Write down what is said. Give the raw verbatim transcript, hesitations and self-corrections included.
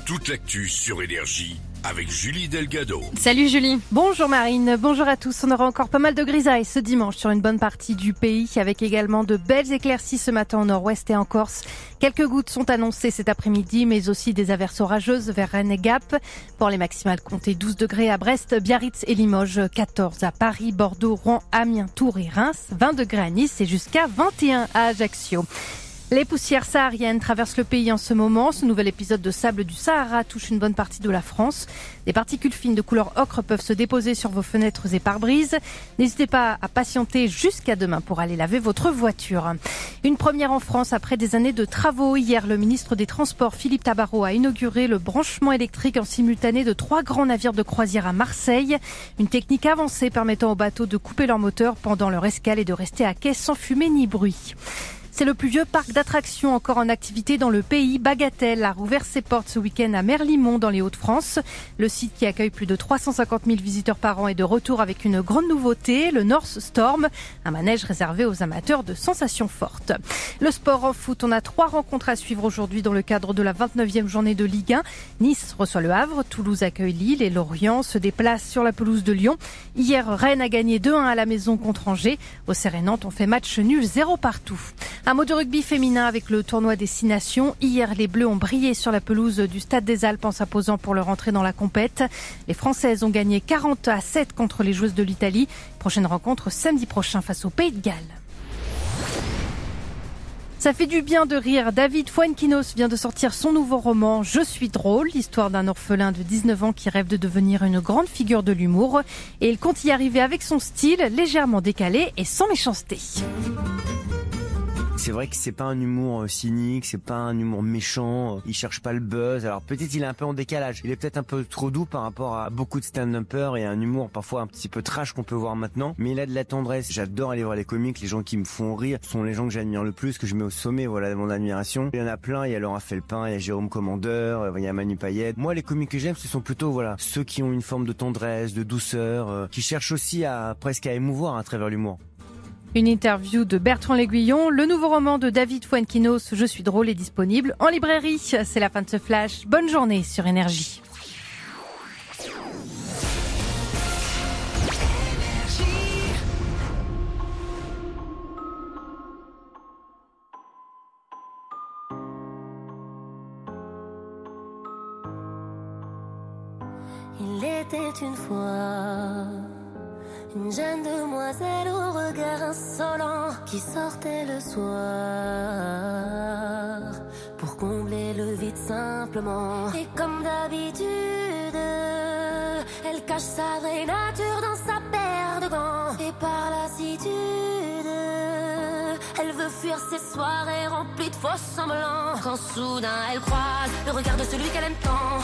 toute l'actu sur Énergie avec Julie Delgado. Salut Julie. Bonjour Marine, bonjour à tous. On aura encore pas mal de grisailles ce dimanche sur une bonne partie du pays, avec également de belles éclaircies ce matin au nord-ouest et en Corse. Quelques gouttes sont annoncées cet après-midi, mais aussi des averses orageuses vers Rennes et Gap. Pour les maximales, comptez douze degrés à Brest, Biarritz et Limoges, quatorze à Paris, Bordeaux, Rouen, Amiens, Tours et Reims, vingt degrés à Nice et jusqu'à vingt et un à Ajaccio. Les poussières sahariennes traversent le pays en ce moment. Ce nouvel épisode de sable du Sahara touche une bonne partie de la France. Des particules fines de couleur ocre peuvent se déposer sur vos fenêtres et pare-brises. N'hésitez pas à patienter jusqu'à demain pour aller laver votre voiture. Une première en France après des années de travaux. Hier, le ministre des Transports, Philippe Tabarot, a inauguré le branchement électrique en simultané de trois grands navires de croisière à Marseille. Une technique avancée permettant aux bateaux de couper leur moteur pendant leur escale et de rester à quai sans fumée ni bruit. C'est le plus vieux parc d'attractions encore en activité dans le pays. Bagatelle a rouvert ses portes ce week-end à Merlimont dans les Hauts-de-France. Le site qui accueille plus de trois cent cinquante mille visiteurs par an est de retour avec une grande nouveauté, le North Storm, un manège réservé aux amateurs de sensations fortes. Le sport en foot, on a trois rencontres à suivre aujourd'hui dans le cadre de la vingt-neuvième journée de Ligue un. Nice reçoit le Havre, Toulouse accueille Lille et Lorient se déplace sur la pelouse de Lyon. Hier, Rennes a gagné deux un à la maison contre Angers. Au Sérénantes, on fait match nul zéro partout. Un mot de rugby féminin avec le tournoi des Six Nations. Hier, les Bleus ont brillé sur la pelouse du Stade des Alpes en s'imposant pour leur entrée dans la compète. Les Françaises ont gagné quarante à sept contre les joueuses de l'Italie. Prochaine rencontre samedi prochain face au Pays de Galles. Ça fait du bien de rire. David Fuenquinos vient de sortir son nouveau roman « Je suis drôle », l'histoire d'un orphelin de dix-neuf ans qui rêve de devenir une grande figure de l'humour. Et il compte y arriver avec son style légèrement décalé et sans méchanceté. C'est vrai que c'est pas un humour cynique, c'est pas un humour méchant, il cherche pas le buzz. Alors peut-être il est un peu en décalage, il est peut-être un peu trop doux par rapport à beaucoup de stand-uppers et un humour parfois un petit peu trash qu'on peut voir maintenant. Mais il a de la tendresse, j'adore aller voir les comiques, les gens qui me font rire sont les gens que j'admire le plus, que je mets au sommet, voilà, de mon admiration. Il y en a plein, il y a Laurent Felpin, il y a Jérôme Commandeur, il y a Manu Payette. Moi les comiques que j'aime ce sont plutôt voilà ceux qui ont une forme de tendresse, de douceur, euh, qui cherchent aussi à presque à émouvoir à travers l'humour. Une interview de Bertrand L'Aiguillon. Le nouveau roman de David Fuenquinos, Je suis drôle, est disponible en librairie. C'est la fin de ce flash. Bonne journée sur Énergie. Il était une fois une jeune demoiselle au regard insolent qui sortait le soir pour combler le vide simplement. Et comme d'habitude, elle cache sa vraie nature dans sa paire de gants. Et par lassitude, elle veut fuir ses soirées remplies de faux semblants. Quand soudain elle croise le regard de celui qu'elle aime tant,